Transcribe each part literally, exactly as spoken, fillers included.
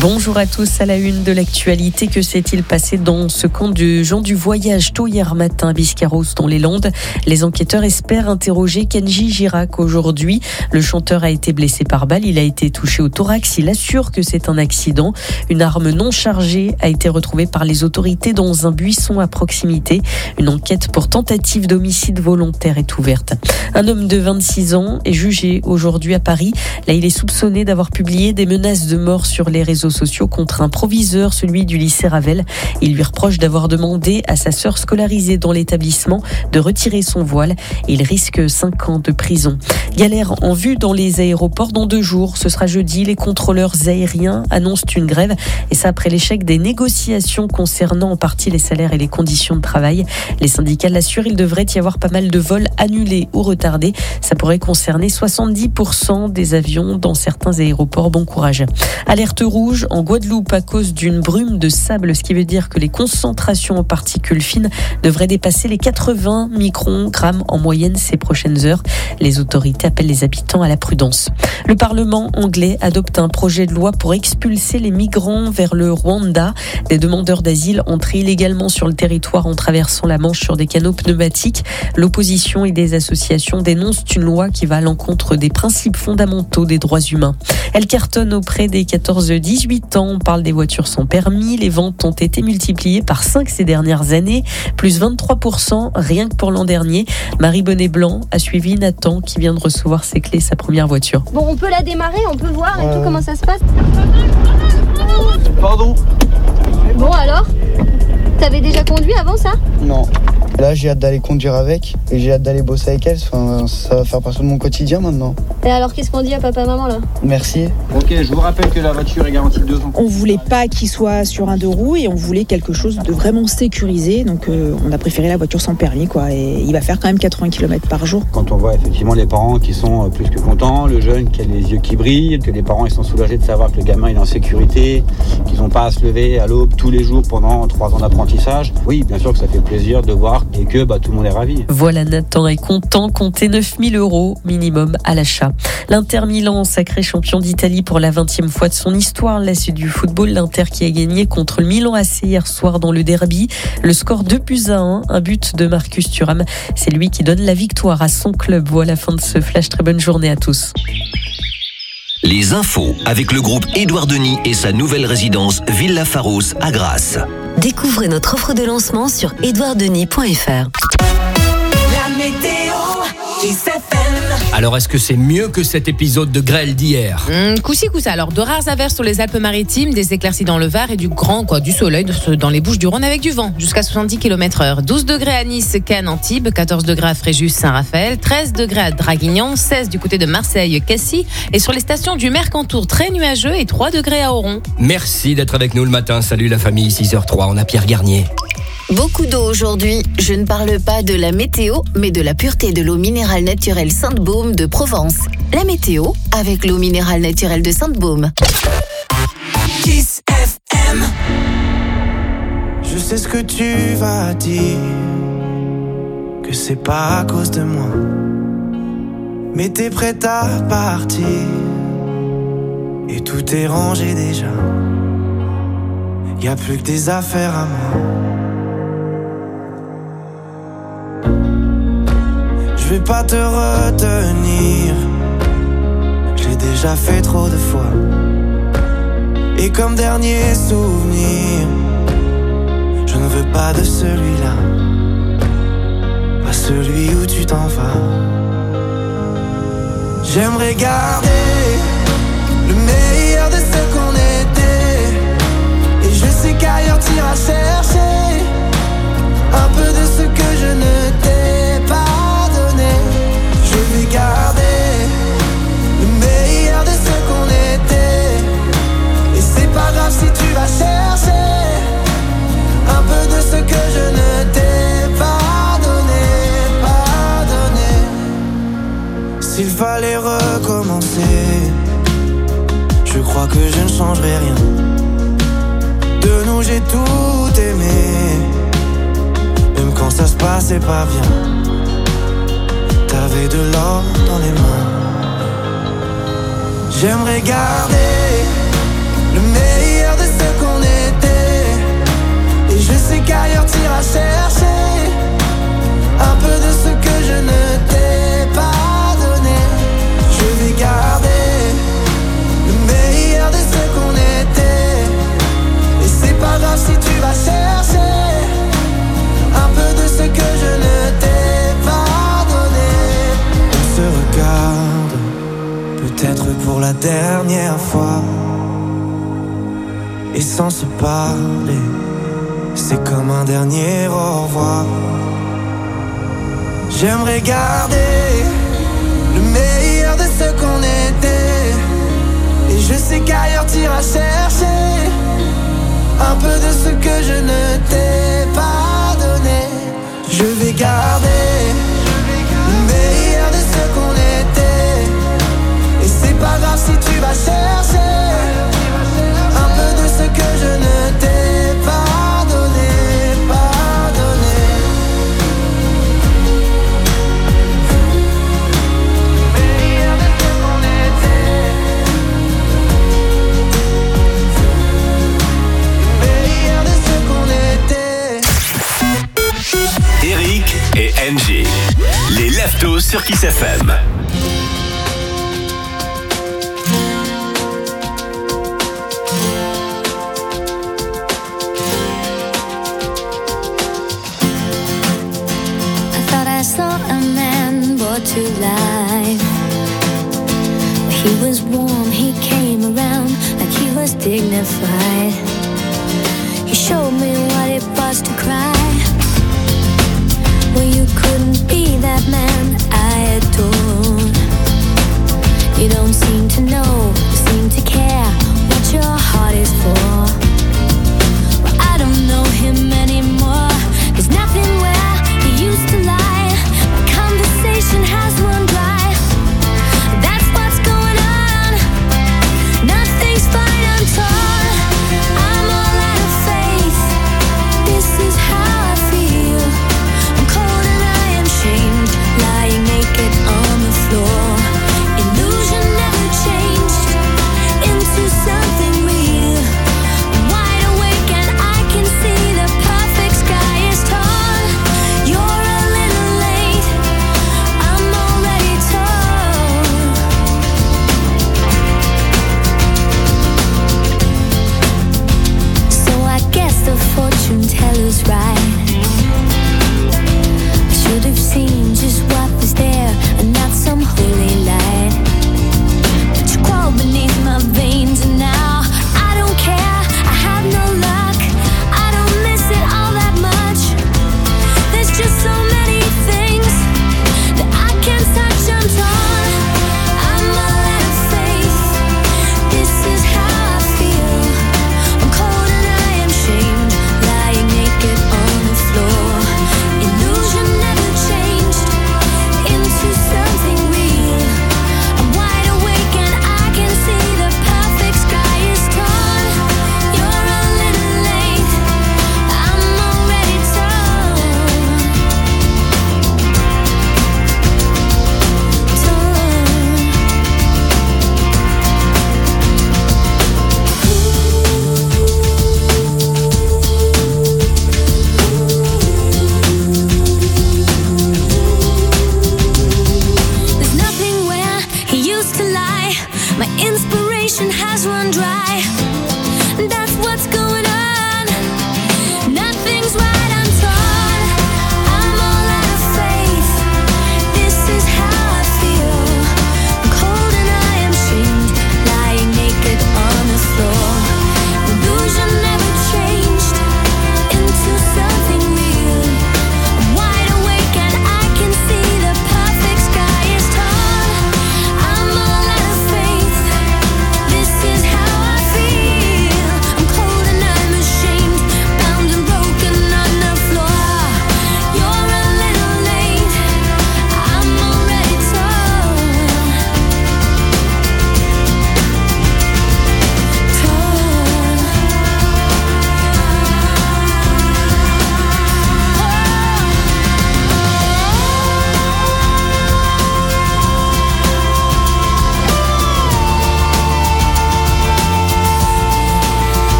Bonjour à tous, à la une de l'actualité, que s'est-il passé dans ce camp de gens du voyage tôt hier matin à Biscarrosse dans les Landes? Les enquêteurs espèrent interroger Kenji Girac aujourd'hui. Le chanteur a été blessé par balle, il a été touché au thorax, il assure que c'est un accident. Une arme non chargée a été retrouvée par les autorités dans un buisson à proximité. Une enquête pour tentative d'homicide volontaire est ouverte. Un homme de vingt-six ans est jugé aujourd'hui à Paris. Là, il est soupçonné d'avoir publié des menaces de mort sur les réseaux sociaux contre un proviseur, celui du lycée Ravel. Il lui reproche d'avoir demandé à sa sœur scolarisée dans l'établissement de retirer son voile. Il risque cinq ans de prison. Galère en vue dans les aéroports dans deux jours. Ce sera jeudi. Les contrôleurs aériens annoncent une grève. Et ça après l'échec des négociations concernant en partie les salaires et les conditions de travail. Les syndicats l'assurent, il devrait y avoir pas mal de vols annulés ou retardés. Ça pourrait concerner soixante-dix pour cent des avions dans certains aéroports. Bon courage. Alerte rouge en Guadeloupe à cause d'une brume de sable, ce qui veut dire que les concentrations en particules fines devraient dépasser les quatre-vingts microgrammes en moyenne ces prochaines heures. Les autorités appellent les habitants à la prudence. Le Parlement anglais adopte un projet de loi pour expulser les migrants vers le Rwanda. Des demandeurs d'asile entrés illégalement sur le territoire en traversant la Manche sur des canaux pneumatiques. L'opposition et des associations dénoncent une loi qui va à l'encontre des principes fondamentaux des droits humains. Elle cartonne auprès des quatorze dix-huit ans. On parle des voitures sans permis. Les ventes ont été multipliées par cinq ces dernières années, plus vingt-trois pour cent rien que pour l'an dernier. Marie Bonnet-Blanc a suivi Nathan qui vient de recevoir ses clés, sa première voiture. Bon, on peut la démarrer, on peut voir et euh... tout comment ça se passe. Pardon. Bon alors, t'avais déjà conduit avant ça? Non. Là, j'ai hâte d'aller conduire avec et j'ai hâte d'aller bosser avec elle. Enfin, ça va faire partie de mon quotidien maintenant. Et alors, qu'est-ce qu'on dit à papa, maman là? Merci. Ok, je vous rappelle que la voiture est garantie de deux ans. On voulait pas qu'il soit sur un deux roues et on voulait quelque chose de vraiment sécurisé. Donc, euh, on a préféré la voiture sans permis, quoi. Et il va faire quand même quatre-vingts kilomètres par jour. Quand on voit effectivement les parents qui sont plus que contents, le jeune qui a les yeux qui brillent, que les parents ils sont soulagés de savoir que le gamin il est en sécurité, qu'ils n'ont pas à se lever à l'aube tous les jours pendant trois ans d'apprentissage. Oui, bien sûr que ça fait plaisir de voir et que bah, tout le monde est ravi. Voilà, Nathan est content, comptez neuf mille euros minimum à l'achat. L'Inter Milan, sacré champion d'Italie pour la vingtième fois de son histoire. Là, c'est du football. L'Inter qui a gagné contre le Milan A C hier soir dans le derby. Le score deux buts à un, un but de Marcus Thuram. C'est lui qui donne la victoire à son club. Voilà, fin de ce flash. Très bonne journée à tous. Les infos avec le groupe Édouard Denis et sa nouvelle résidence Villa Pharos à Grasse. Découvrez notre offre de lancement sur édouard denis point f r. La météo Kiss F M. Alors, est-ce que c'est mieux que cet épisode de grêle d'hier? mmh, Coup-ci, coup-ça. Alors, de rares averses sur les Alpes-Maritimes, des éclaircies dans le Var et du grand, quoi, du soleil dans les Bouches-du-Rhône avec du vent, jusqu'à soixante-dix kilomètres heure. douze degrés à Nice, Cannes, Antibes, quatorze degrés à Fréjus, Saint-Raphaël, treize degrés à Draguignan, seize du côté de Marseille, Cassis, et sur les stations du Mercantour, très nuageux, et trois degrés à Oron. Merci d'être avec nous le matin. Salut la famille, six heures trois, on a Pierre Garnier. Beaucoup d'eau aujourd'hui. Je ne parle pas de la météo, mais de la pureté de l'eau minérale naturelle Sainte-Baume de Provence. La météo avec l'eau minérale naturelle de Sainte-Baume. Kiss F M. Je sais ce que tu vas dire, que c'est pas à cause de moi, mais t'es prête à partir et tout est rangé déjà. Y a plus que des affaires à moi. Je vais pas te retenir, je l'ai déjà fait trop de fois. Et comme dernier souvenir, je ne veux pas de celui-là, pas celui où tu t'en vas. J'aimerais garder le meilleur de ce qu'on était, et je sais qu'ailleurs t'iras chercher un peu de ce que je ne t'ai pas. Je vais garder le meilleur de ce qu'on était, et c'est pas grave si tu vas chercher un peu de ce que je ne t'ai pas donné, pas donné. S'il fallait recommencer, je crois que je ne changerai rien. De nous j'ai tout aimé, même quand ça se passait pas bien. T'avais de l'or dans les mains. J'aimerais garder le meilleur ce qu'on était. Et je sais qu'ailleurs t'iras chercher un peu de ce que je ne t'ai pas donné. Je vais garder le meilleur de ce qu'on était. Et c'est pas grave si tu vas chercher un peu de ce que je ne t'ai pas donné. On se regarde, peut-être pour la dernière fois. Et sans se parler, c'est comme un dernier au revoir. J'aimerais garder le meilleur de ce qu'on était. Et je sais qu'ailleurs t'iras chercher un peu de ce que je ne t'ai pas donné. Je vais garder le meilleur de ce qu'on était. Et c'est pas grave si tu vas chercher un peu de ce que je ne t'ai pas donné, pas donné. Meilleur de ce qu'on était. Meilleur de ce qu'on était. Eric et Angie, les Leftos sur Kiss F M. To life, he was warm, he came around like he was dignified. He showed me what it was to cry. Well, you couldn't be that man I adored. You don't seem to know, seem to care what your heart is for. Well, I don't know him anymore. There's nothing where he used to lie. Conversation has run dry. That's what's going on. Nothing's fine, I'm torn.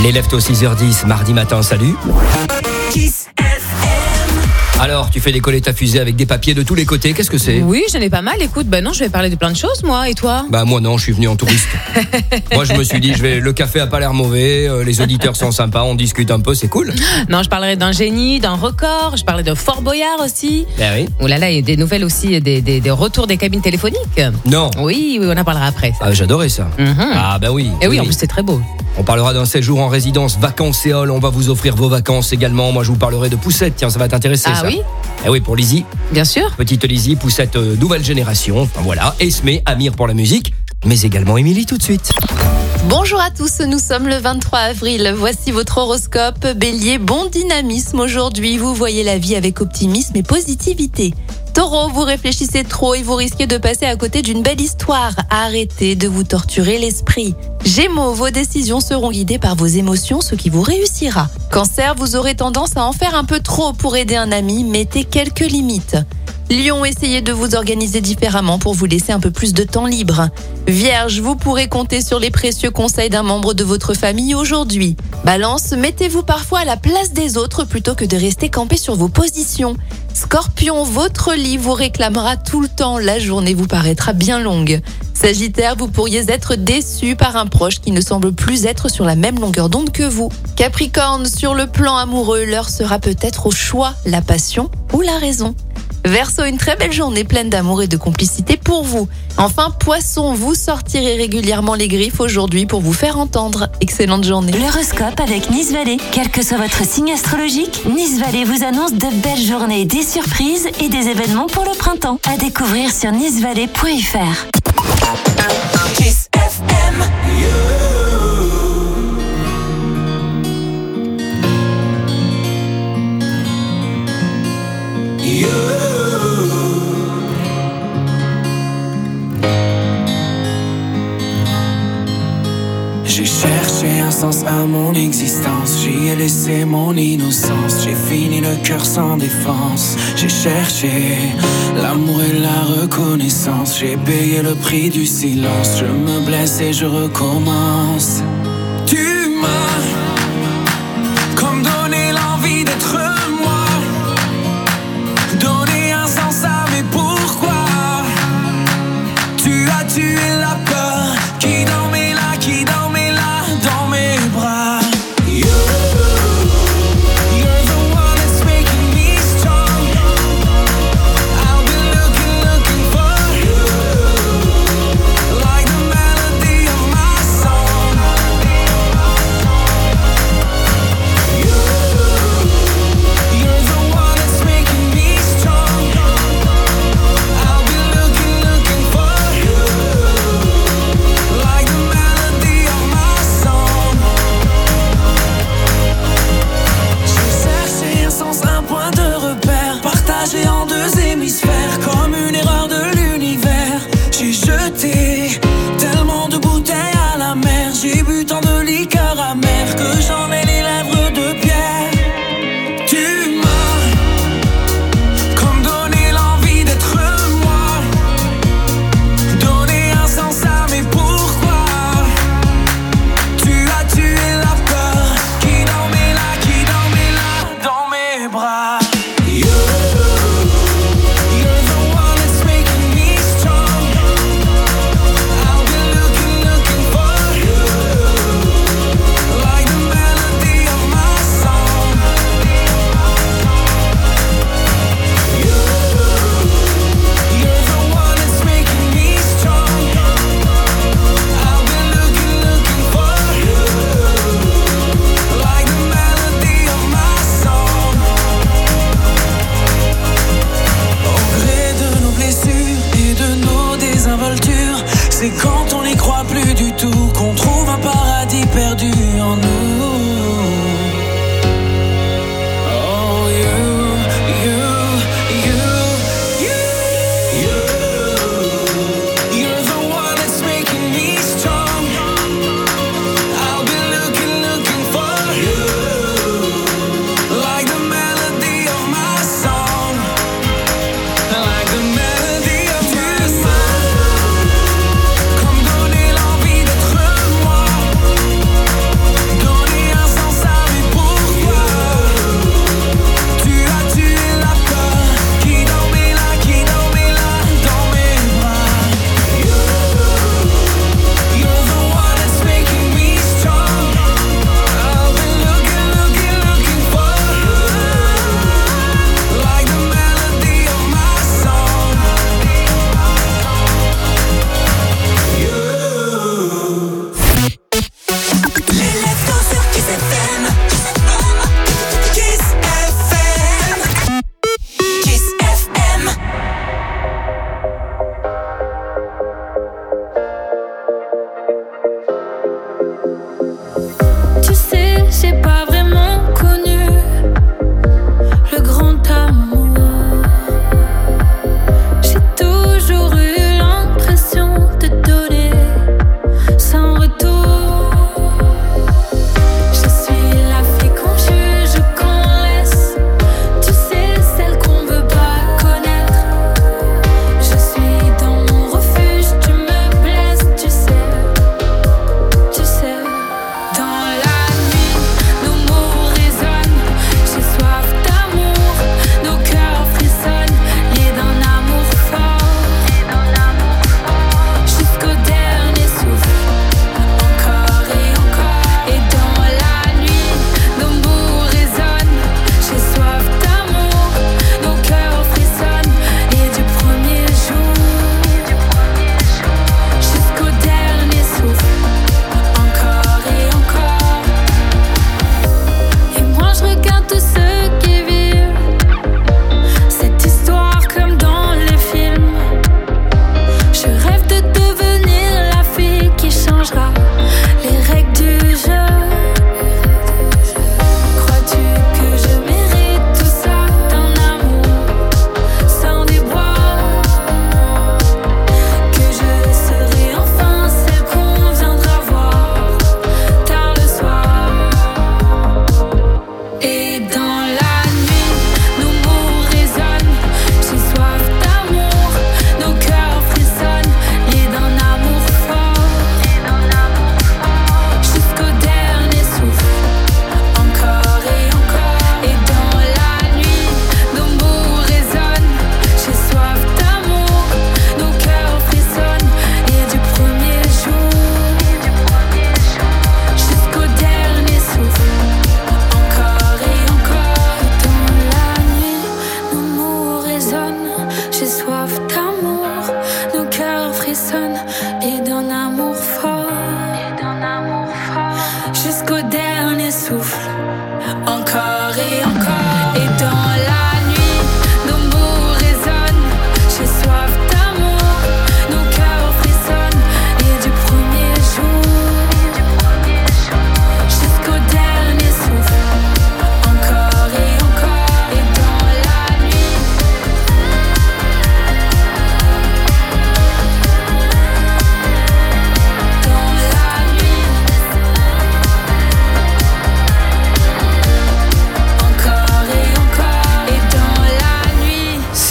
Les leftos six heures dix, mardi matin, salut. Kiss F M. Alors, tu fais décoller ta fusée avec des papiers de tous les côtés, qu'est-ce que c'est ? Oui, j'en ai pas mal. Écoute, bah non, je vais parler de plein de choses, moi. Et toi ? Bah moi non, je suis venu en touriste. Moi, je me suis dit, je vais, le café a pas l'air mauvais, euh, les auditeurs sont sympas, on discute un peu, c'est cool. Non, je parlerai d'un génie, d'un record. Je parlais de Fort Boyard aussi. Ben oui. Oh là là, il y a des nouvelles aussi, des, des, des retours des cabines téléphoniques. Non. Oui, oui, on en parlera après. Ah, j'adorais ça. Mhm. Ah bah oui. Et oui, en plus c'est très beau. On parlera d'un séjour en résidence vacances Éole. On va vous offrir vos vacances également. Moi, je vous parlerai de Poussette. Tiens, ça va t'intéresser, Ah ça. oui ? Eh oui, pour Lizzie. Bien sûr. Petite Lizzie, Poussette euh, nouvelle génération. Enfin voilà. Esmé, Amir pour la musique. Mais également Émilie tout de suite. Bonjour à tous, nous sommes le vingt-trois avril. Voici votre horoscope. Bélier, bon dynamisme aujourd'hui. Vous voyez la vie avec optimisme et positivité. Taureau, vous réfléchissez trop et vous risquez de passer à côté d'une belle histoire. Arrêtez de vous torturer l'esprit. Gémeaux, vos décisions seront guidées par vos émotions, ce qui vous réussira. Cancer, vous aurez tendance à en faire un peu trop pour aider un ami. Mettez quelques limites. Lion, essayez de vous organiser différemment pour vous laisser un peu plus de temps libre. Vierge, vous pourrez compter sur les précieux conseils d'un membre de votre famille aujourd'hui. Balance, mettez-vous parfois à la place des autres plutôt que de rester campé sur vos positions. Scorpion, votre lit vous réclamera tout le temps, la journée vous paraîtra bien longue. Sagittaire, vous pourriez être déçu par un proche qui ne semble plus être sur la même longueur d'onde que vous. Capricorne, sur le plan amoureux, l'heure sera peut-être au choix, la passion ou la raison. Verseau, une très belle journée pleine d'amour et de complicité pour vous. Enfin, Poisson, vous sortirez régulièrement les griffes aujourd'hui pour vous faire entendre. Excellente journée. L'horoscope avec Nice Valley. Quel que soit votre signe astrologique, Nice Valley vous annonce de belles journées, des surprises et des événements pour le printemps. À découvrir sur nice valley point f r. Kiss F M. You. J'ai cherché un sens à mon existence, j'y ai laissé mon innocence, j'ai fini le cœur sans défense. J'ai cherché l'amour et la reconnaissance, j'ai payé le prix du silence, je me blesse et je recommence. Tu m'as comme donné l'envie d'être moi, donné un sens à mes pourquoi. Tu as tué la peur qui dormait là, qui dormait là dans mes bras. You, you're the one that's making me strong. I've been looking, looking for you, like the melody of my song.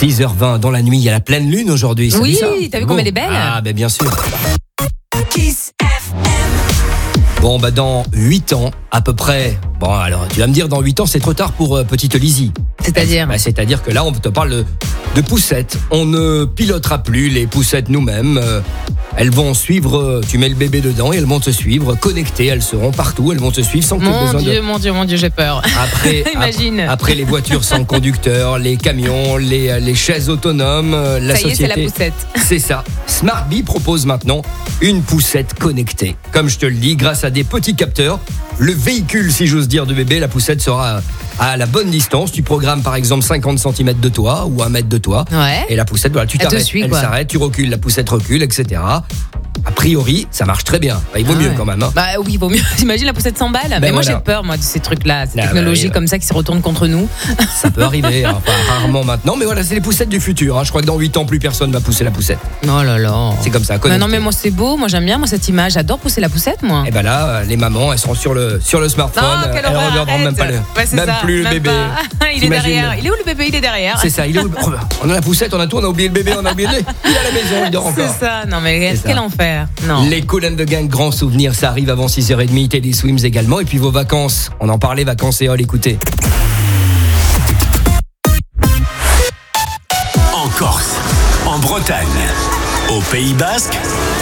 six heures vingt dans la nuit, il y a la pleine lune aujourd'hui. Ça Oui, dit ça t'as vu Bon. comme elle est belle? Ah, ben bien sûr. Kiss F M. Bon, bah dans huit ans, à peu près. Bon, alors, tu vas me dire, dans huit ans, c'est trop tard pour euh, petite Lizzie. C'est-à-dire bah, C'est-à-dire que là, on te parle de, de poussettes. On ne pilotera plus les poussettes nous-mêmes. Euh, elles vont suivre, euh, tu mets le bébé dedans et elles vont te suivre, connectées. Elles seront partout, elles vont te suivre sans que tu aies Mon besoin Dieu, de... mon Dieu, mon Dieu, j'ai peur. Après, Imagine. ap- après les voitures sans conducteur, les camions, les, les chaises autonomes, euh, la Ça y est, société. c'est la poussette. C'est ça. Smartbee propose maintenant une poussette connectée. Comme je te le dis, grâce à des petits capteurs, le véhicule, si j'ose dire, de bébé, la poussette sera à la bonne distance. Tu programmes par exemple cinquante centimètres de toi ou un mètre de toi. Ouais. Et la poussette, voilà, tu Elle te t'arrêtes, suit, elle quoi. s'arrête, tu recules, la poussette recule, et cetera. A priori, ça marche très bien. Bah, il vaut Ah mieux ouais. quand même. Hein. Bah oui, il vaut mieux. T'imagines la poussette cent balles Mais moi voilà. j'ai peur moi de ces trucs-là, ces Ah, technologies bah, oui, comme ça qui se retournent contre nous. Ça peut arriver, hein. Enfin, rarement maintenant. Mais voilà, c'est les poussettes du futur. Hein. Je crois que dans huit ans, plus personne va pousser la poussette. Oh là là. C'est comme ça. Mais connecté. non mais moi c'est beau, moi j'aime bien moi cette image, j'adore pousser la poussette moi. Et ben là, euh, les mamans, elles seront sur le sur le smartphone. Non, quelle elles horreur, regarderont même pas le, Ouais, c'est même ça, plus le même bébé. pas. Il est T'imagines derrière. Il est où le bébé? Il est derrière. C'est ça. Il est où le- Oh, on a la poussette, on a tout, on a oublié le bébé, on a oublié le. Il est à la maison, il dort encore. C'est ça. Non mais C'est quel ça. enfer. Non. Les Cool and the Gang, grand souvenir, ça arrive avant six heures trente, Teddy Swims également. Et puis vos vacances, on en parlait, vacances et all, écoutez. En Corse, en Bretagne, au Pays Basque,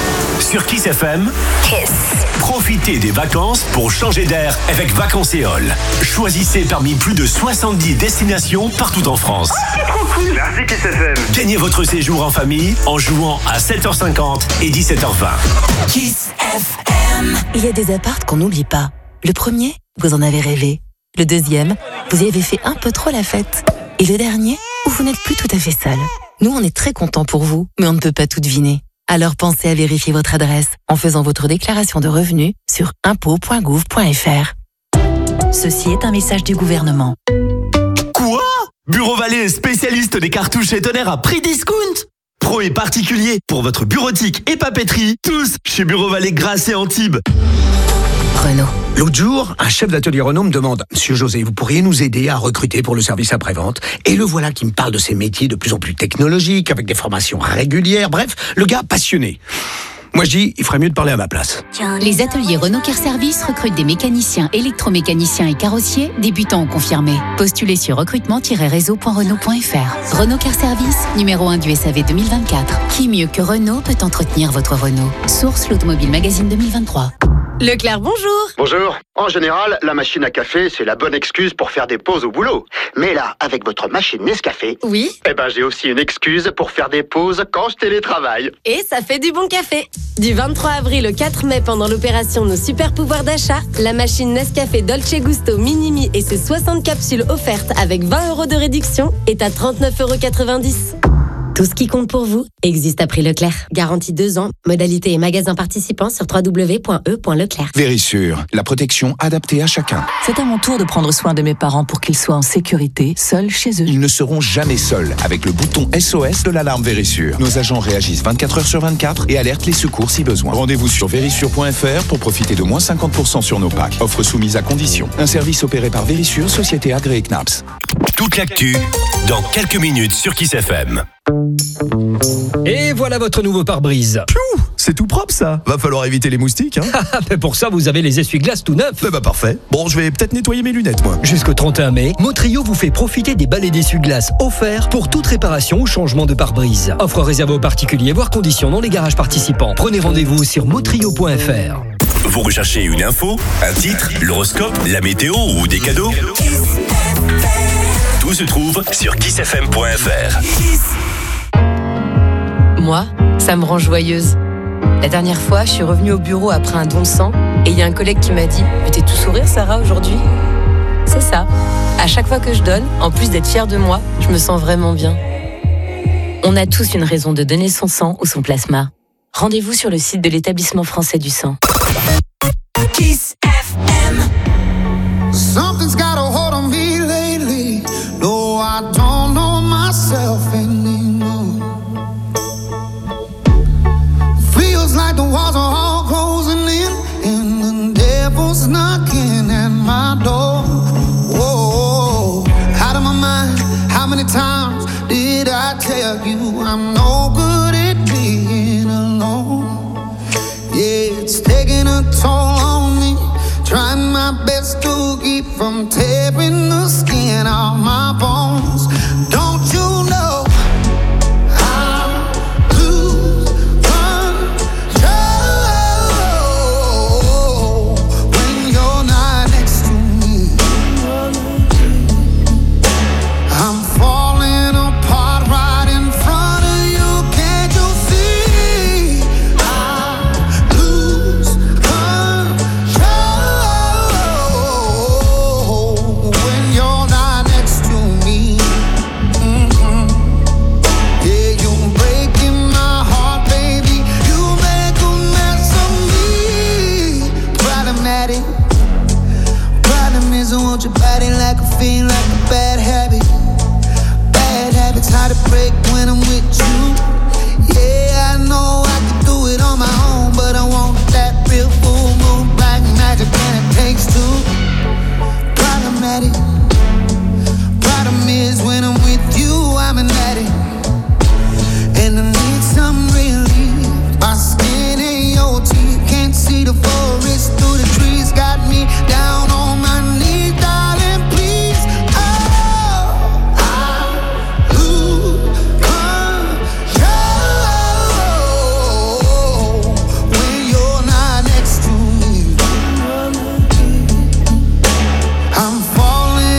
sur Kiss F M, Kiss. Profitez des vacances pour changer d'air avec Vacances et all. Choisissez parmi plus de soixante-dix destinations partout en France. C'est trop cool. Merci Kiss F M. Gagnez votre séjour en famille en jouant à sept heures cinquante et dix-sept heures vingt. Kiss F M. Il y a des apparts qu'on n'oublie pas. Le premier, vous en avez rêvé. Le deuxième, vous y avez fait un peu trop la fête. Et le dernier, où vous n'êtes plus tout à fait seul. Nous, on est très contents pour vous, mais on ne peut pas tout deviner. Alors pensez à vérifier votre adresse en faisant votre déclaration de revenus sur impôts point gouv point f r. Ceci est un message du gouvernement. Quoi? Bureau Vallée est spécialiste des cartouches et tonnerres à prix discount. Pro et particulier pour votre bureautique et papeterie, tous chez Bureau Vallée Grasse et Antibes. Renault. L'autre jour, un chef d'atelier Renault me demande « Monsieur José, vous pourriez nous aider à recruter pour le service après-vente ?» Et le voilà qui me parle de ces métiers de plus en plus technologiques, avec des formations régulières, bref, le gars passionné. Moi je dis, il ferait mieux de parler à ma place. Les ateliers Renault Care Service recrutent des mécaniciens, électromécaniciens et carrossiers, débutants ou confirmés. Postulez sur recrutement tiret réseau point renault point f r. Renault Care Service, numéro un du S A V deux mille vingt-quatre. Qui mieux que Renault peut entretenir votre Renault? Source l'Automobile Magazine deux mille vingt-trois. Leclerc, bonjour. Bonjour. En général, la machine à café, c'est la bonne excuse pour faire des pauses au boulot. Mais là, avec votre machine Nescafé, oui, eh ben j'ai aussi une excuse pour faire des pauses quand je télétravaille. Et ça fait du bon café. Du vingt-trois avril au quatre mai, pendant l'opération Nos Super Pouvoirs d'achat, la machine Nescafé Dolce Gusto Minimi et ses soixante capsules offertes avec vingt euros de réduction est à trente-neuf euros quatre-vingt-dix. Tout ce qui compte pour vous existe à prix Leclerc. Garantie deux ans. Modalité et magasin participants sur w w w point e point leclerc. Vérissure, la protection adaptée à chacun. C'est à mon tour de prendre soin de mes parents pour qu'ils soient en sécurité, seuls chez eux. Ils ne seront jamais seuls avec le bouton S O S de l'alarme Vérissure. Nos agents réagissent vingt-quatre heures sur vingt-quatre et alertent les secours si besoin. Rendez-vous sur vérissure point f r pour profiter de moins cinquante pour cent sur nos packs. Offre soumise à condition. Un service opéré par Vérissure, société agréée C N A P S. Toute l'actu dans quelques minutes sur Kiss F M. Et voilà votre nouveau pare-brise. Piou, c'est tout propre ça. Va falloir éviter les moustiques. Hein. Mais pour ça, vous avez les essuie-glaces tout neufs. Eh bah parfait. Bon, je vais peut-être nettoyer mes lunettes, moi. Jusqu'au trente et un mai, Motrio vous fait profiter des balais d'essuie-glaces offerts pour toute réparation ou changement de pare-brise. Offre réservée aux particuliers, voire conditions dans les garages participants. Prenez rendez-vous sur motrio point f r. Vous recherchez une info, un titre, l'horoscope, la météo ou des cadeaux? Tout se trouve sur kiss f m point f r. Moi, ça me rend joyeuse. La dernière fois, je suis revenue au bureau après un don de sang et il y a un collègue qui m'a dit « Mais t'es tout sourire, Sarah, aujourd'hui ?» C'est ça. À chaque fois que je donne, en plus d'être fière de moi, je me sens vraiment bien. On a tous une raison de donner son sang ou son plasma. Rendez-vous sur le site de l'Établissement français du sang. Kiss F M. Something's got a hold on me lately. No, I don't know myself anymore. Feels like the walls are all closing in, and the devil's knocking at my door. Whoa, out of my mind. How many times Did I tell you I'm no good at being alone? Yeah, it's taking a toll on me. Trying my best to keep from tearing the skin off my bones. Don't you know I lose control when you're not next to me? I'm falling apart right in front of you. Can't you see? I lose control when you're not next to me. Mm-mm. Yeah, you're breaking my heart, baby. You make a mess of me. Problematic. Problem is I want your body like a fiend, like a bad habit. Bad habits hard to break when I'm with you. Yeah, I know I can do it on my own, but I want that real full moon black magic, and it takes two. Problematic. Problem is when I'm with you, I'm an addict, and I need some relief. My skin and your teeth can't see the forest through the trees. Got me down on my knees, darling, please. Oh, I lose control when you're not next to me. I'm falling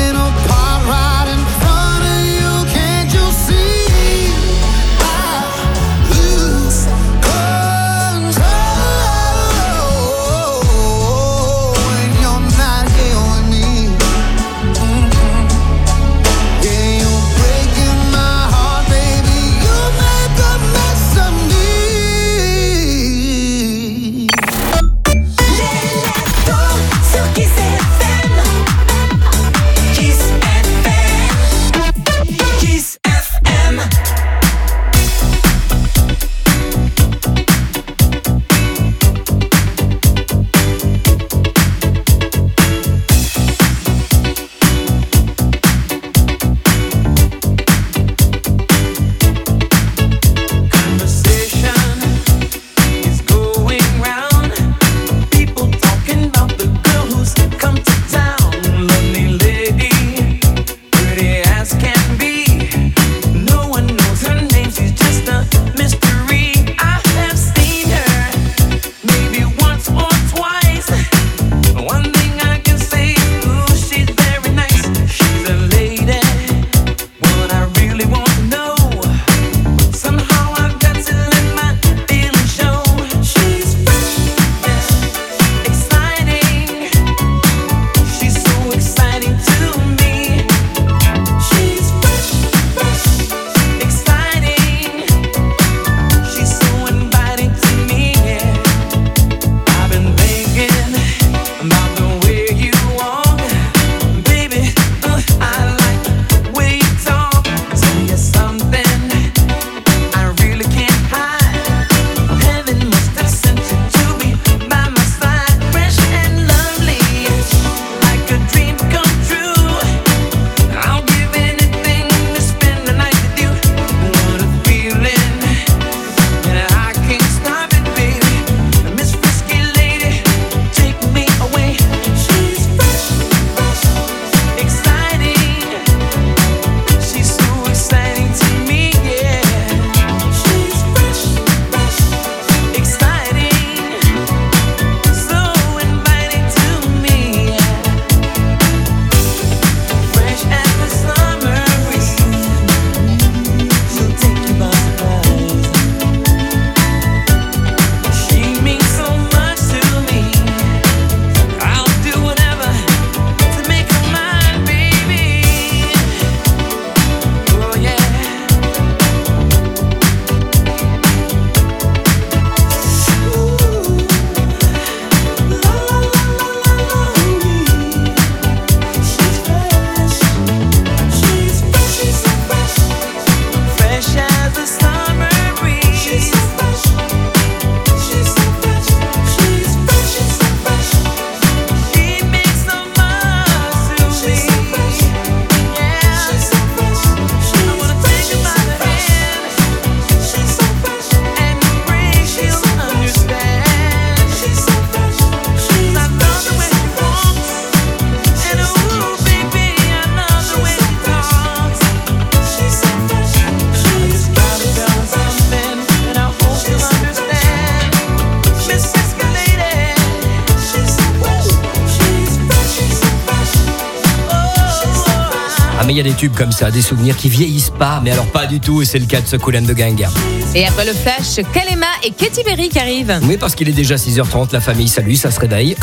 mais il y a des tubes comme ça, des souvenirs qui vieillissent pas, mais alors pas du tout, et c'est le cas de ce Kool and the Gang. Et après le flash, Kalema et Katy Perry qui arrivent. Oui, parce qu'il est déjà six heures trente, la famille, salut, ça se réveille.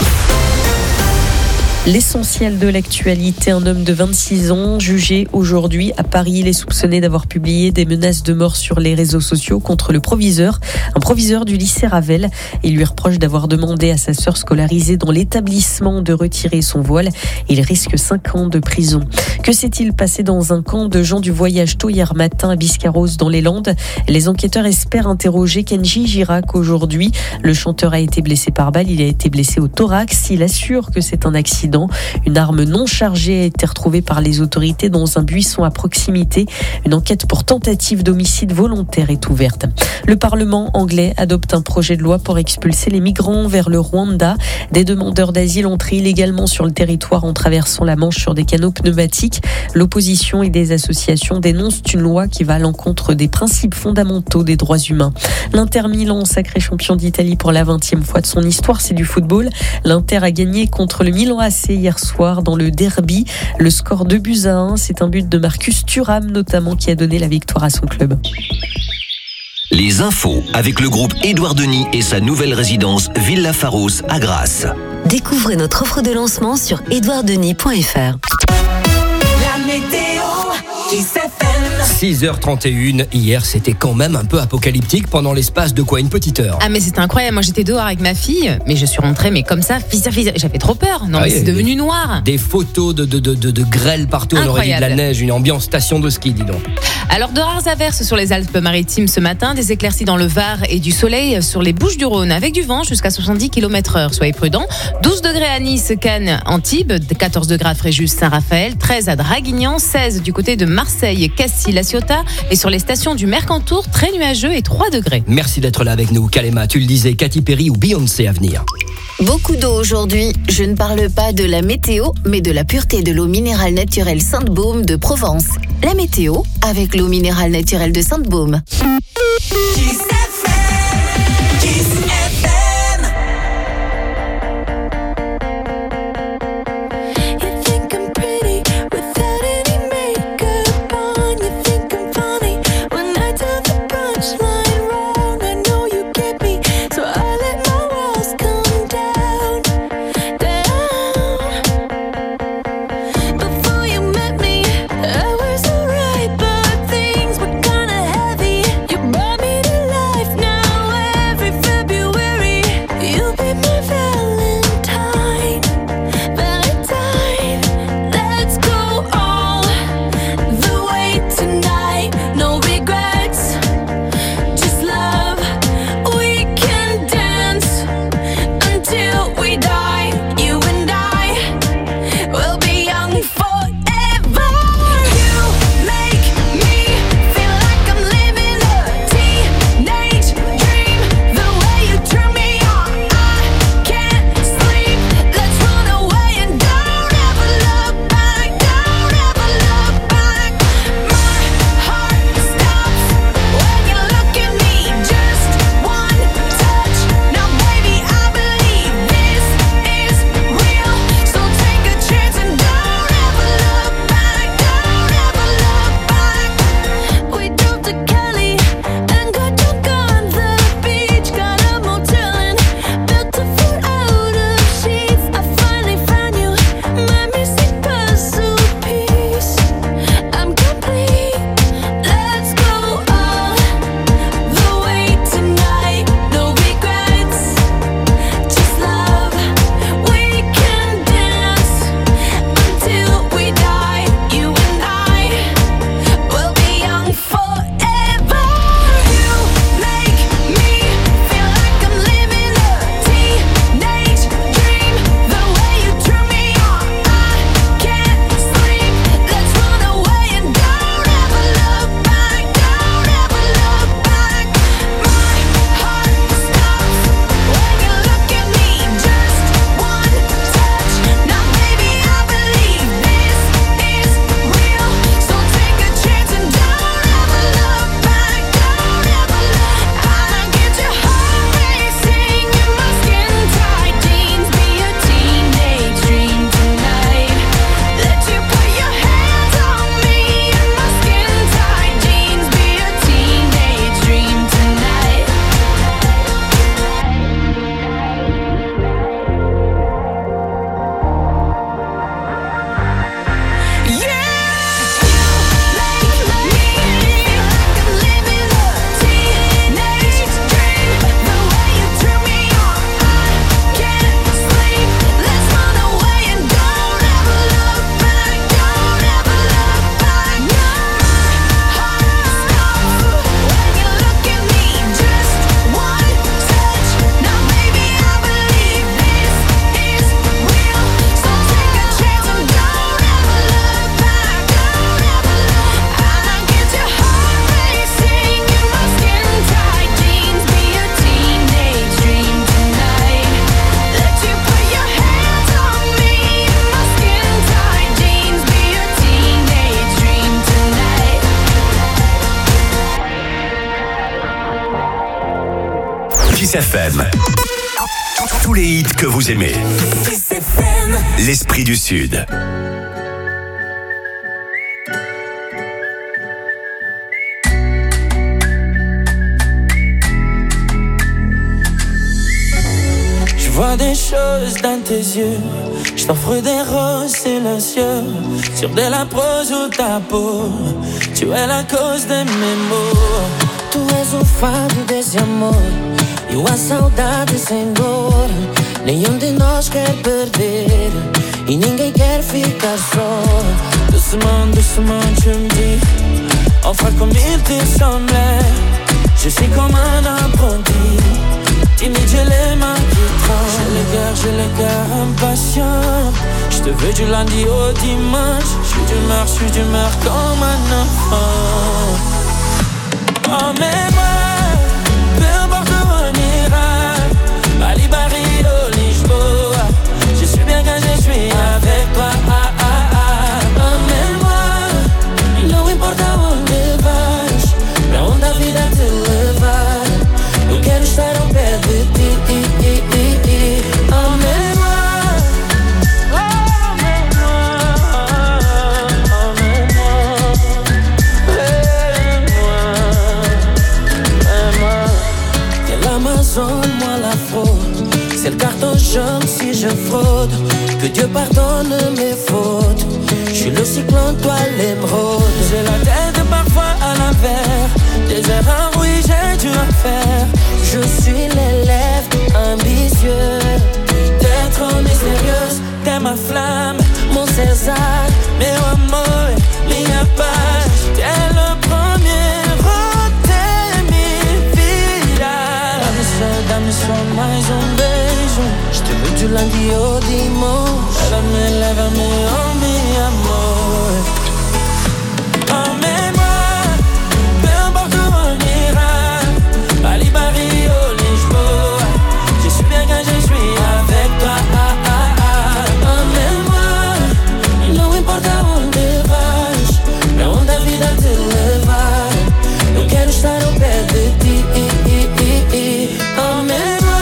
L'essentiel de l'actualité, un homme de vingt-six ans jugé aujourd'hui à Paris. Il est soupçonné d'avoir publié des menaces de mort sur les réseaux sociaux contre le proviseur, un proviseur du lycée Ravel. Il lui reproche d'avoir demandé à sa sœur scolarisée dans l'établissement de retirer son voile. Il risque cinq ans de prison. Que s'est-il passé dans un camp de gens du voyage tôt hier matin à Biscarrosse dans les Landes? Les enquêteurs espèrent interroger Kenji Girac aujourd'hui. Le chanteur a été blessé par balle, il a été blessé au thorax. Il assure que c'est un accident. Une arme non chargée a été retrouvée par les autorités dans un buisson à proximité. Une enquête pour tentative d'homicide volontaire est ouverte. Le Parlement anglais adopte un projet de loi pour expulser les migrants vers le Rwanda. Des demandeurs d'asile entrés illégalement sur le territoire en traversant la Manche sur des canaux pneumatiques. L'opposition et des associations dénoncent une loi qui va à l'encontre des principes fondamentaux des droits humains. L'Inter Milan, sacré champion d'Italie pour la vingtième fois de son histoire, c'est du football. L'Inter a gagné contre le Milan A C hier soir dans le derby. Le score deux buts à un, c'est un but de Marcus Thuram notamment qui a donné la victoire à son club. Les infos avec le groupe Édouard Denis et sa nouvelle résidence Villa Pharos à Grasse. Découvrez notre offre de lancement sur édouard denis point f r. La météo, Kiss F M. six heures trente et une, hier c'était quand même un peu apocalyptique pendant l'espace de quoi, une petite heure. Ah mais c'était incroyable, moi j'étais dehors avec ma fille, mais je suis rentrée mais comme ça, fisa, fisa. J'avais trop peur, non Ah mais oui, c'est des- devenu noir. Des photos de, de, de, de, de grêle partout, on aurait dit de la Incroyable. neige, une ambiance station de ski, dis donc. Alors de rares averses sur les Alpes-Maritimes ce matin, des éclaircies dans le Var et du soleil sur les Bouches-du-Rhône avec du vent jusqu'à soixante-dix kilomètres heure. Soyez prudents. douze degrés à Nice, Cannes, Antibes, quatorze degrés à Fréjus, Saint-Raphaël, treize à Draguignan, seize du côté de Marseille, Cassis, La Ciotat et sur les stations du Mercantour, très nuageux et trois degrés. Merci d'être là avec nous, Kalema. Tu le disais, Katy Perry ou Beyoncé à venir. Beaucoup d'eau aujourd'hui. Je ne parle pas de la météo, mais de la pureté de l'eau minérale naturelle Sainte-Baume de Provence. La météo avec l'eau minérale naturelle de Sainte-Baume. Kiss F M. Kiss F M. You think I'm pretty without any makeup on. You think I'm funny when I tell the punchline wrong. I know you get me, so I let my walls come down, down. Before you met me, I was alright, but things were kinda heavy. You Kiss F M. Tous les hits que vous aimez. Kiss F M. L'esprit du Sud. Je vois des choses dans tes yeux. Je t'offre des roses silencieux sur de la prose ou ta peau. Tu es la cause de mes maux. Tu és o fado desse amor. Eu a saudade sem dor. Nenhum de nós quer perder e ninguém quer ficar só. Doucement, doucement, tu me dis enfin comme il te semblait. Je suis comme un apprenti. Timide, j'ai les mains qui tremblent. J'ai le cœur, j'ai le cœur impatient. Je te veux du lundi au dimanche. Je suis d'humeur, je suis d'humeur comme un enfant. Emmène-moi, peu importe où on ira. Bali, Barrio, Lisboa. Je suis bien quand je suis avec toi. Ah, ah, ah. Emmène-moi, não importa onde vais, pra onde a vida te levar. Eu quero estar ao pé de ti. Emmène-moi, emmène-moi, emmène-moi, emmène-moi. T'es l'Amazone, moi la fraude. C'est le carton jaune si je fraude. Que Dieu pardonne mes fautes. Je suis le cyclone, toi l'émeraude. J'ai la tête parfois à l'envers. Des erreurs, oui, j'ai dû en faire. Je suis l'élève ambitieux. T'es trop mystérieuse, t'es ma flamme, mon César. Meu amor, minha paz. T'es le premier, oh, t'es mi vida. Dá-me só, dá-me só mais um beijo. Je te veux du lundi au dimanche. Lève-me, lève-me, oh mi amor. Emmène-moi, peu importe où on ira. Bali, Barrio, Lisboa. Je suis bien quand je suis avec toi. Ah, ah, ah. Emmène-moi, não importa onde vais, pra onde a vida te levar. Eu quero estar ao pé de ti. Emmène-moi.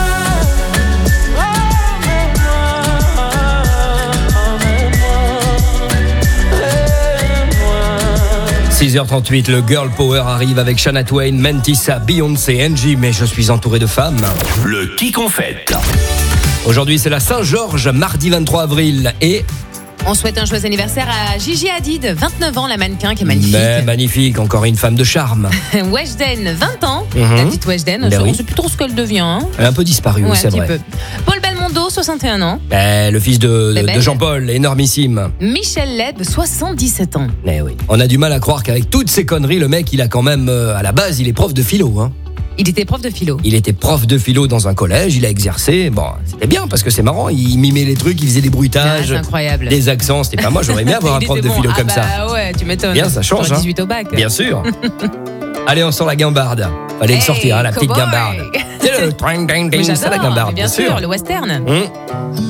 six heures trente-huit, le Girl Power arrive avec Shania Twain, Mentissa, Beyoncé, Angie, mais je suis entouré de femmes. Le qui qu'on fête. Aujourd'hui, c'est la Saint-Georges, mardi vingt-trois avril, et... On souhaite un joyeux anniversaire à Gigi Hadid, vingt-neuf ans, la mannequin qui est magnifique. Mais magnifique, encore une femme de charme. Weshden, vingt ans, Mhm. la petite Weshden, Ben on oui. ne sait plus trop ce qu'elle devient. Hein. Elle a un peu disparu, Ouais, c'est un petit vrai. peu. Paul Belmondo, soixante et un ans. Ben, le fils de, Mais de belle. Jean-Paul, énormissime. Michel Leb, soixante-dix-sept ans. Mais oui. On a du mal à croire qu'avec toutes ces conneries, le mec, il a quand même, euh, à la base, il est prof de philo, hein. Il était prof de philo. Il était prof de philo dans un collège, il a exercé. Bon, c'était bien parce que c'est marrant, il mimait les trucs, il faisait des bruitages, Ah, c'est incroyable. des accents. C'était pas moi, j'aurais aimé avoir un Il prof était de bon. philo Ah comme bah ça. ouais, tu m'étonnes. Bien, ça change. J'aurais hein. dix-huit au bac. Bien sûr. Allez, on sort la guimbarde. Fallait le Hey, sortir, hein, la petite cowboy. guimbarde. C'est le twang, ding, Mais ding, c'est la j'adore, guimbarde, mais bien sûr, le western. Hum.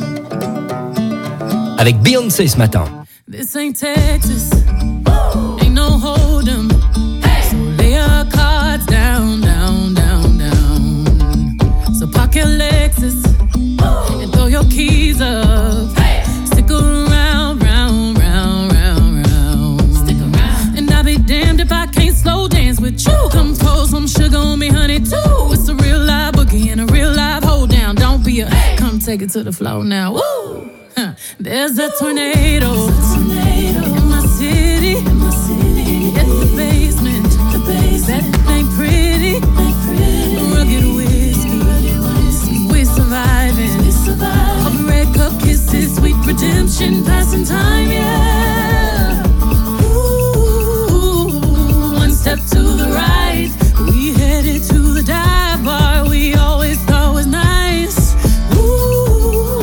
Avec Beyoncé ce matin. This ain't Texas. Ain't no hold 'em. So lay your cards down, down, down, down. So park your Lexus and throw your keys up. Stick around, round, round, round, round. Stick around. And I'll be damned if I can't slow dance with you. Come pour some sugar on me, honey, too. It's a real live boogie and a real live hold down. Don't be a come take it to the floor now. Woo! Huh. There's a tornado, in my city, in my city. Get the basement, the basement. That ain't pretty, ain't pretty. Rugged whiskey, we're surviving. We're surviving. All the red cup kisses, sweet redemption, passing time, yeah. Ooh, one step to the right, we headed to the dive bar we always thought was nice.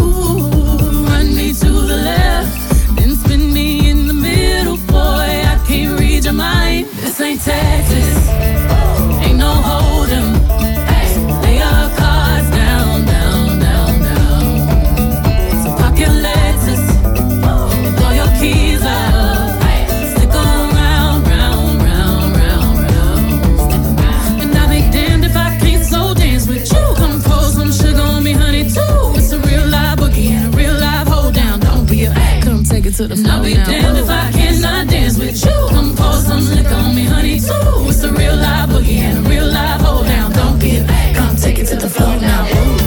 Ooh, run me to the left, then spin me in the middle, boy. I can't to the flow. I'll be damned if I cannot dance with you. Come pour some liquor on me, honey, too. It's a real live boogie and a real live hold down. Don't be a come take it to the floor now. Ooh.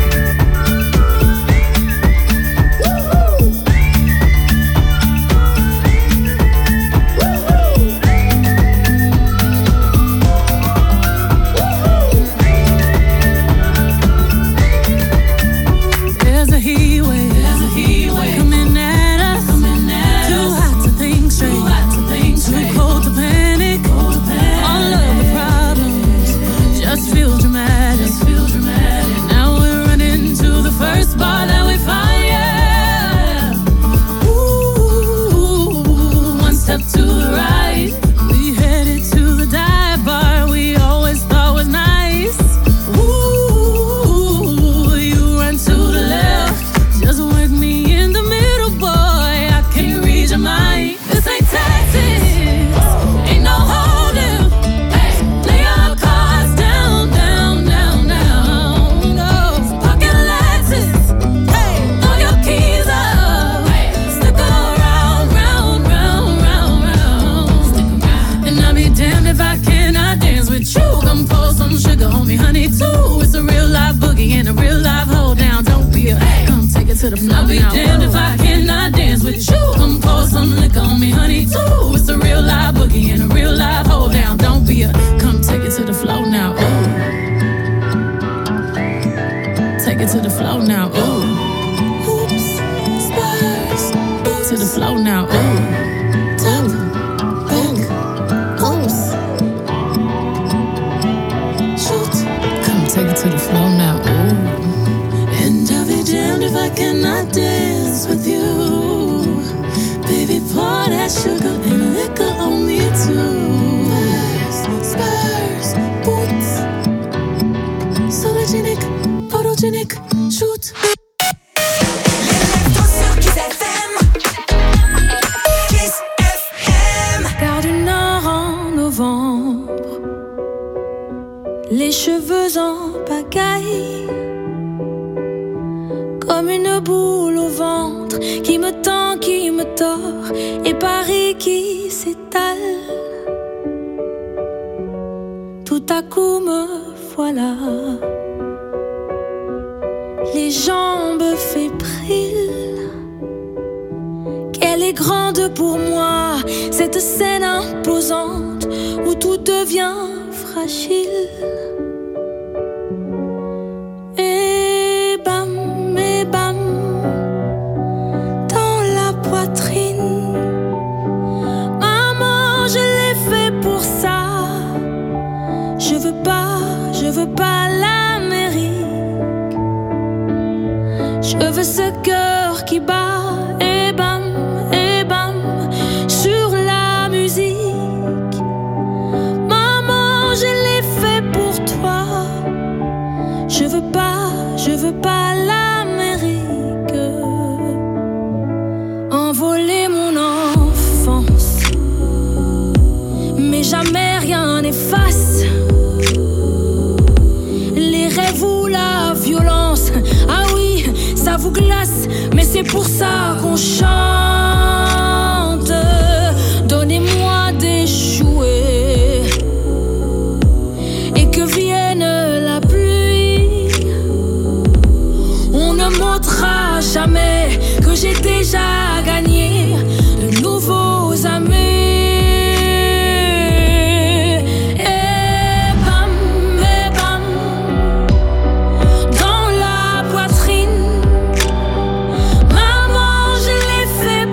I'll be damned if I cannot dance with you. Come pour some liquor on me, honey, too. It's a real live boogie and a real live hold down. Don't be a come take it to the flow now. Ooh. Take it to the flow now. Ooh. Hoops, spurs, boots to the flow now. Ooh. Tap, back, oops. Shoot. Come take it to the flow now. Ooh. And I'll be damned if I cannot dance with you. Baby, pour that sugar and liquor on me too. Spurs, boots, sologenic, photogenic, shoot. Gare du Nord en novembre, les cheveux en pagaille, comme une boule au ventre qui me tend, qui me tord, et Paris qui s'étale. Tout à coup me voilà, les jambes fébriles. Qu'elle est grande pour moi, cette scène imposante où tout devient fragile. Et bam, et bam, dans la poitrine. Maman, je l'ai fait pour ça. Je veux pas, je veux pas l'Amérique. Je veux ce cœur qui bat. Et bam, et bam, sur la musique. Maman, je l'ai fait pour toi. Je veux pas, je veux pas l'Amérique. Envoler mon enfance, mais jamais rien n'efface les rêves ou la violence. Ah oui, ça vous glace, mais c'est pour ça qu'on chante. Donnez-moi des jouets et que vienne la pluie. On ne montrera jamais que j'ai déjà gagné de nouveaux amis. Fait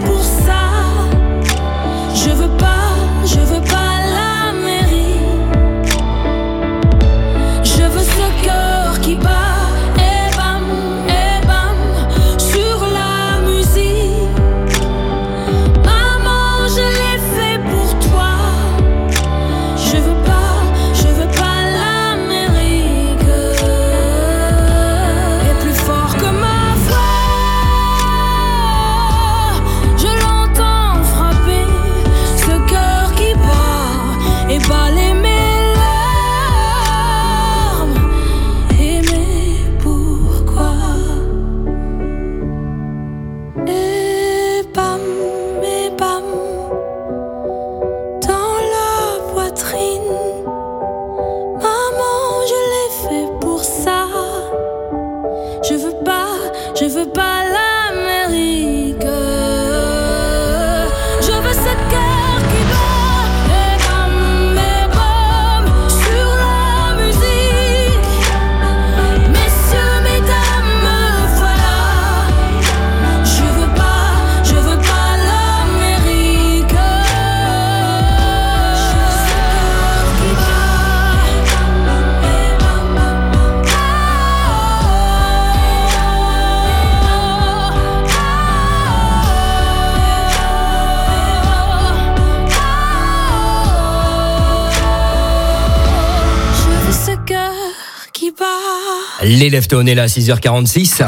Les Leftones est là à six heures quarante-six.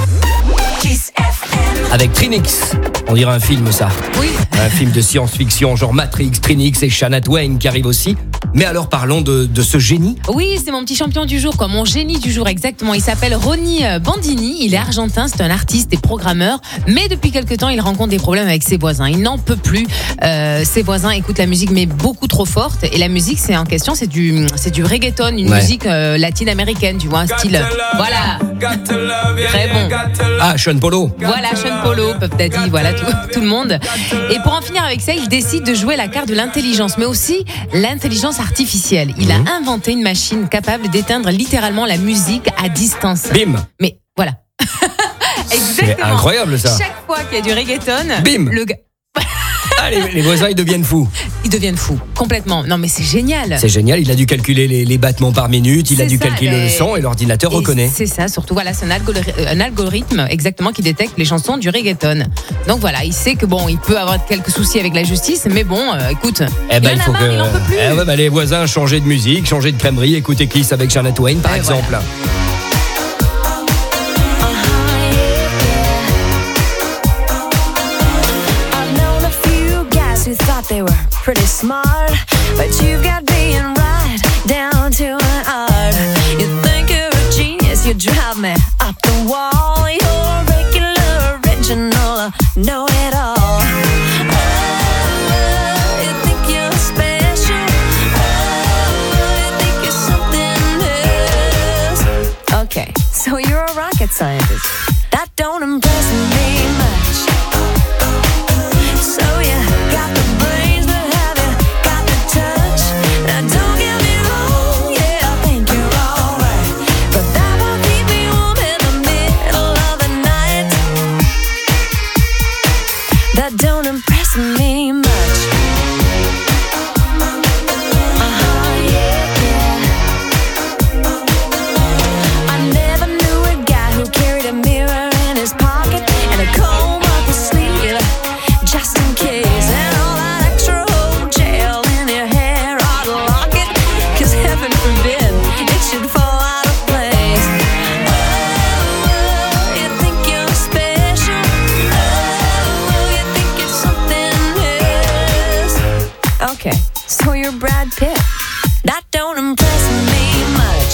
Avec Trinix. On dirait un film, ça. Oui. Un film de science-fiction, genre Matrix, Trinix et Shania Twain qui arrive aussi. Mais alors parlons de, de ce génie. Oui, c'est mon petit champion du jour, quoi. Mon génie du jour, exactement. Il s'appelle Ronnie Bandini. Il est argentin, c'est un artiste et programmeur. Mais depuis quelque temps, il rencontre des problèmes avec ses voisins. Il n'en peut plus. Euh, ses voisins écoutent la musique, mais beaucoup trop forte. Et la musique, c'est en question, c'est du, c'est du reggaeton, une Ouais. musique euh, latine-américaine, tu vois, un style. Voilà. Très bon. Ah, Sean Polo. Voilà, Sean Polo, Puff Daddy, voilà tout, tout le monde. Et pour en finir avec ça, il décide de jouer la carte de l'intelligence, mais aussi l'intelligence artificielle. Il a inventé une machine capable d'éteindre littéralement la musique à distance. Bim. Mais voilà. C'est Exactement. incroyable, ça. Chaque fois qu'il y a du reggaeton, Bim. le gars. Ah, les, les voisins, ils deviennent fous. Ils deviennent fous, complètement. Non, mais c'est génial. C'est génial, il a dû calculer les, les battements par minute, il a C'est dû ça, calculer mais- le son et l'ordinateur Et reconnaît. C'est ça, surtout, voilà, c'est un, algori- euh, un algorithme exactement qui détecte les chansons du reggaeton. Donc voilà, il sait que bon, il peut avoir quelques soucis avec la justice, mais bon, euh, écoute, Eh ben, il, il en faut a marre, que il en peut plus. Eh ouais, bah, les voisins changent de musique, changent de crèmerie, écoutez Kiss avec Shania Twain par Et exemple. I've known a few guys who thought they were pretty smart, but you've got being right down to an art. You think you're a genius, you drive me up the wall. You're regular, original, know it all. Oh, you think you're special. Oh, you think you're something else. Okay, so you're a rocket scientist. That don't impress me much. So you got the brains, but have you got the touch? Now don't get me wrong, yeah, I think you're alright, but that won't keep me warm in the middle of the night. That don't impress me much. Uh-huh, yeah, yeah. I never knew a guy who carried a mirror in his pocket and a comb up his sleeve, just in case. And all that extra old gel in your hair ought to lock it, 'cause heaven forbid it should fall out of place. Oh, you think you're special. Oh, you think you're something else. Okay, so you're Brad Pitt. That don't impress me much.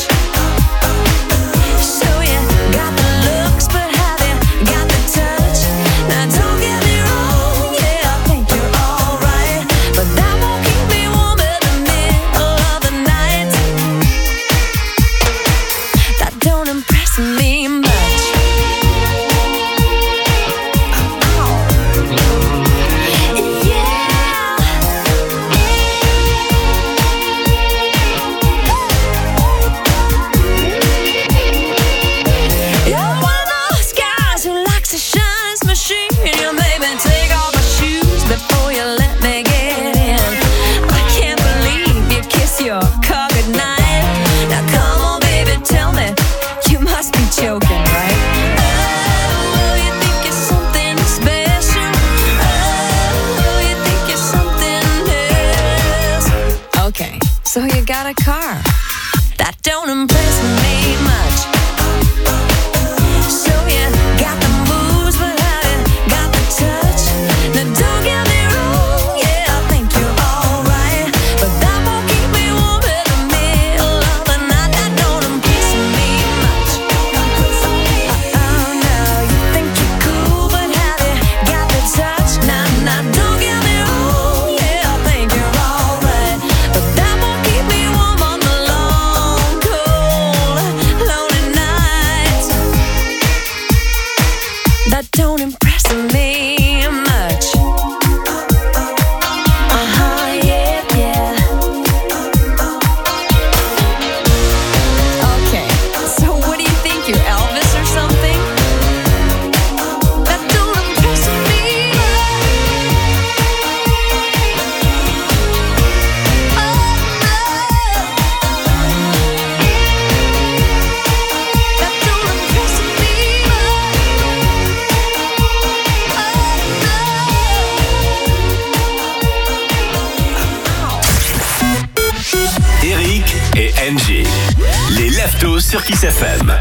So you got the looks, but have you got the touch? Now don't get me wrong, yeah, I think you're alright, but that won't keep me warm in the middle of the night. That don't impress me much. You're one of those guys who likes to shine his machine. You made me take off my shoes before you let me get in. I can't believe you kiss your car goodnight. Now come on, baby, tell me, you must be joking, right? Oh, you think you're something special. Oh, you think you're something else. Okay, so you got a car. That don't impress me much. So you got the moves, but have you got the touch? Now don't get me wrong, yeah, I think you're alright, but that won't keep me warm in the middle of the night. That don't impress me much. Oh no, you think you're cool, but have you got the touch? Now, now don't get me wrong, yeah, I think you're alright, but that won't keep me warm on the long, cold, lonely nights. That don't impress me much. Uh-huh, yeah, yeah. Okay, so what do you think, you're Elvis or something? That don't impress me That don't impress me Eric et Angie. Les Lève-tôt sur Kiss F M.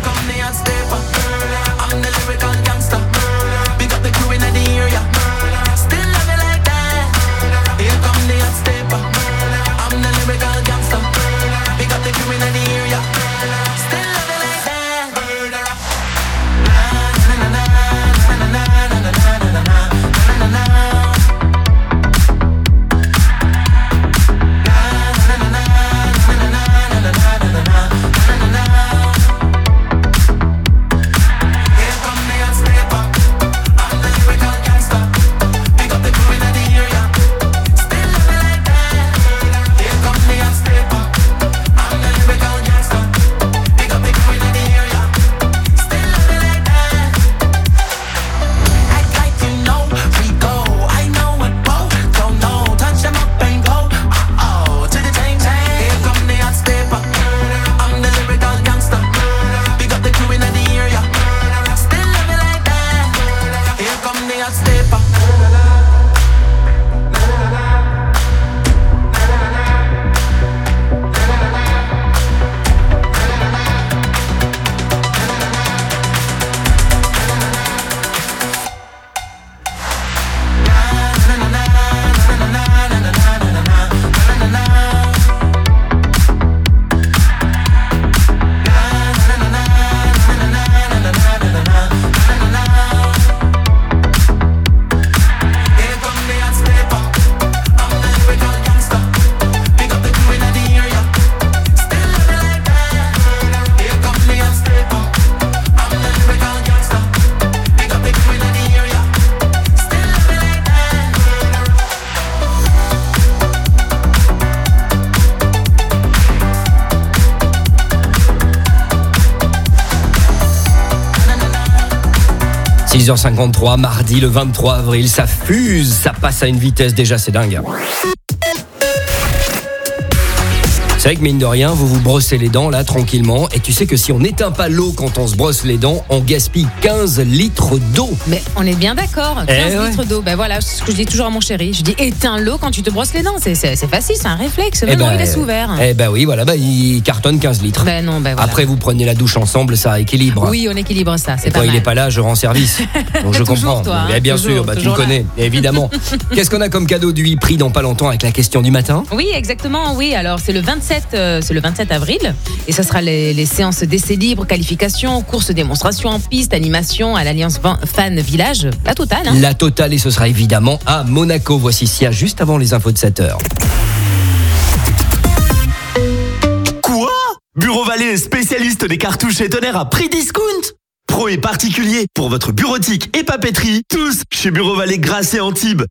six heures cinquante-trois, mardi le vingt-trois avril, ça fuse, ça passe à une vitesse déjà, c'est dingue. C'est vrai que mine de rien, vous vous brossez les dents là tranquillement, et tu sais que si on n'éteint pas l'eau quand on se brosse les dents, on gaspille quinze litres d'eau. Mais on est bien d'accord, quinze Eh ouais. litres d'eau. Ben voilà, c'est ce que je dis toujours à mon chéri. Je dis éteins l'eau quand tu te brosses les dents. C'est, c'est, c'est facile, c'est un réflexe. Eh Maintenant, ben, il laisse ouvert. Eh ben oui, voilà, bah, il cartonne quinze litres. Ben non, ben voilà. Après, vous prenez la douche ensemble, ça équilibre. Oui, on équilibre ça, c'est Et pas quand mal. il n'est pas là, je rends service. Donc je Toujours comprends. toi, hein, Eh bien toujours, sûr, bah, tu me toujours là. connais, évidemment. Qu'est-ce qu'on a comme cadeau du prix dans pas longtemps avec la question du matin? Oui, exactement, oui. Alors, c'est le vingt-sept, euh, c'est le vingt-sept avril. Et ça sera les, les séances d'essais libres, qualifications, courses, démonstrations en piste, animation à l'Alliance Fan Village. La totale, hein. La totale, et ce sera évidemment à Monaco. Voici Sia juste avant les infos de sept heures. Quoi? Bureau Vallée est spécialiste des cartouches et tonnerres à prix discount. Pro et particulier pour votre bureautique et papeterie, tous chez Bureau Vallée Grasse et Antibes.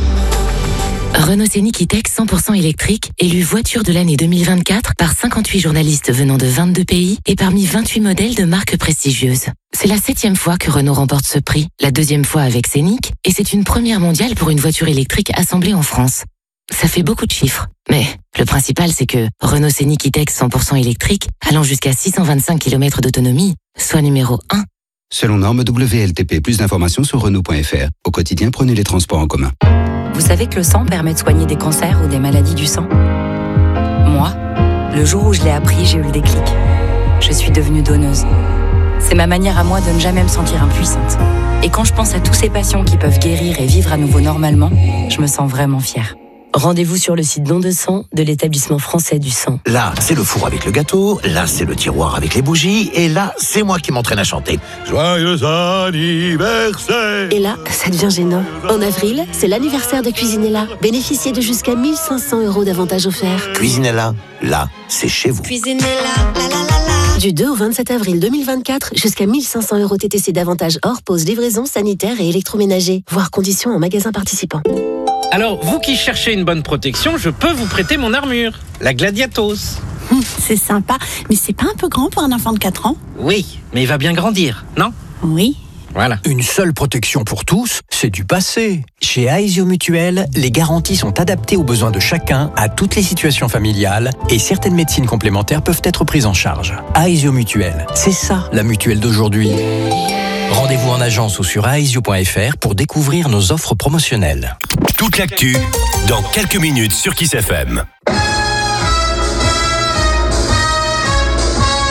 Renault Scénic E-Tech cent pour cent électrique, élu voiture de l'année deux mille vingt-quatre par cinquante-huit journalistes venant de vingt-deux pays et parmi vingt-huit modèles de marques prestigieuses. C'est la septième fois que Renault remporte ce prix, la deuxième fois avec Scénic, et c'est une première mondiale pour une voiture électrique assemblée en France. Ça fait beaucoup de chiffres, mais le principal c'est que Renault Scénic E-Tech cent pour cent électrique, allant jusqu'à six cent vingt-cinq kilomètres d'autonomie, soit numéro un. Selon norme W L T P, plus d'informations sur Renault point F R. Au quotidien, prenez les transports en commun. Vous savez que le sang permet de soigner des cancers ou des maladies du sang? Moi, le jour où je l'ai appris, j'ai eu le déclic. Je suis devenue donneuse. C'est ma manière à moi de ne jamais me sentir impuissante. Et quand je pense à tous ces patients qui peuvent guérir et vivre à nouveau normalement, je me sens vraiment fière. Rendez-vous sur le site don de sang de l'établissement français du sang. Là, c'est le four avec le gâteau, là, c'est le tiroir avec les bougies, et là, c'est moi qui m'entraîne à chanter. Joyeux anniversaire! Et là, ça devient gênant. En avril, c'est l'anniversaire de Cuisinella. Bénéficiez de jusqu'à mille cinq cents euros d'avantages offerts. Cuisinella, là, c'est chez vous. Cuisinella, la la la la. Du deux au vingt-sept avril deux mille vingt-quatre, jusqu'à mille cinq cents euros T T C d'avantages hors pause, livraison, sanitaire et électroménager. Voir conditions en magasin participant. Alors, vous qui cherchez une bonne protection, je peux vous prêter mon armure, la Gladiatos. Hum, c'est sympa, mais c'est pas un peu grand pour un enfant de quatre ans? Oui, mais il va bien grandir, non? Oui. Voilà. Une seule protection pour tous, c'est du passé. Chez Aesio Mutuel, les garanties sont adaptées aux besoins de chacun, à toutes les situations familiales, et certaines médecines complémentaires peuvent être prises en charge. Aesio Mutuel, c'est ça la mutuelle d'aujourd'hui. Rendez-vous en agence ou sur aesio point F R pour découvrir nos offres promotionnelles. Toute l'actu, dans quelques minutes sur Kiss F M.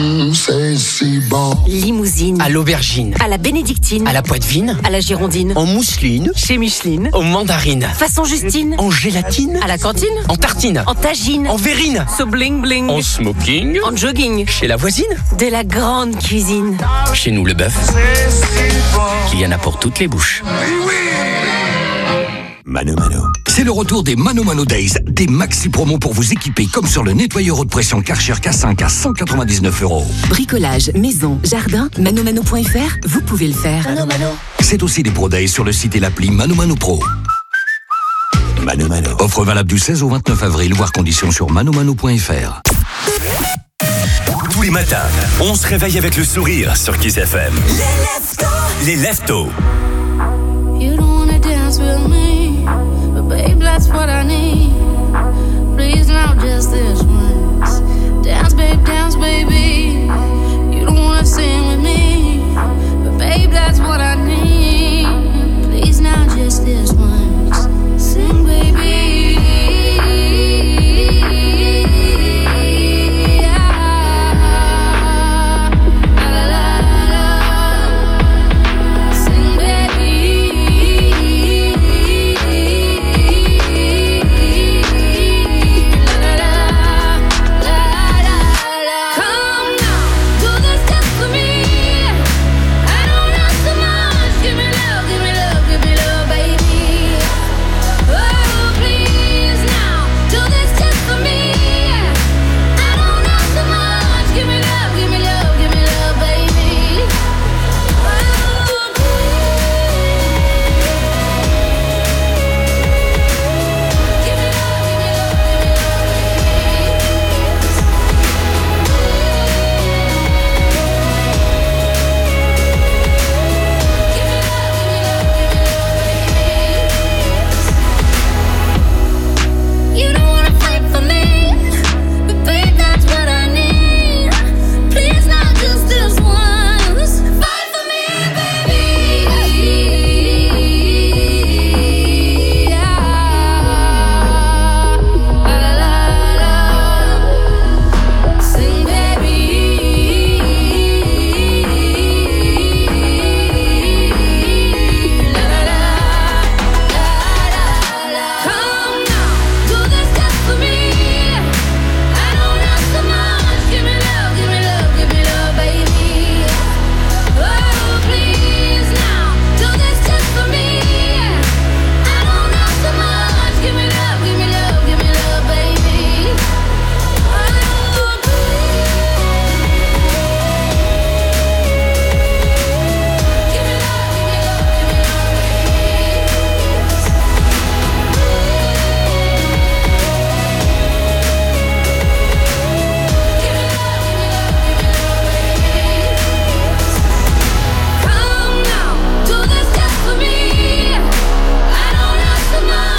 Mmh, c'est si bon. Limousine. À l'aubergine. À la bénédictine. À la poitevine. À la girondine. En mousseline. Chez Micheline. Aux mandarines. Façon Justine. En gélatine. À la cantine. En tartine. En tagine. En verrine. So bling bling. En smoking. En jogging. Chez la voisine. De la grande cuisine. Chez nous, le bœuf. Il y en a pour toutes les bouches. Mano Mano. C'est le retour des Mano Mano Days, des maxi promos pour vous équiper comme sur le nettoyeur haute pression Karcher K cinq à cent quatre-vingt-dix-neuf euros. Bricolage, maison, jardin, manomano point f r, vous pouvez le faire. Mano Mano. C'est aussi des Pro Days sur le site et l'appli Mano Mano Pro. Mano Mano. Offre valable du seize au vingt-neuf avril, voire conditions sur manomano point f r. Tous les matins, on se réveille avec le sourire sur Kiss F M. Les Leftos. Les Leftos. You don't wanna dance with me.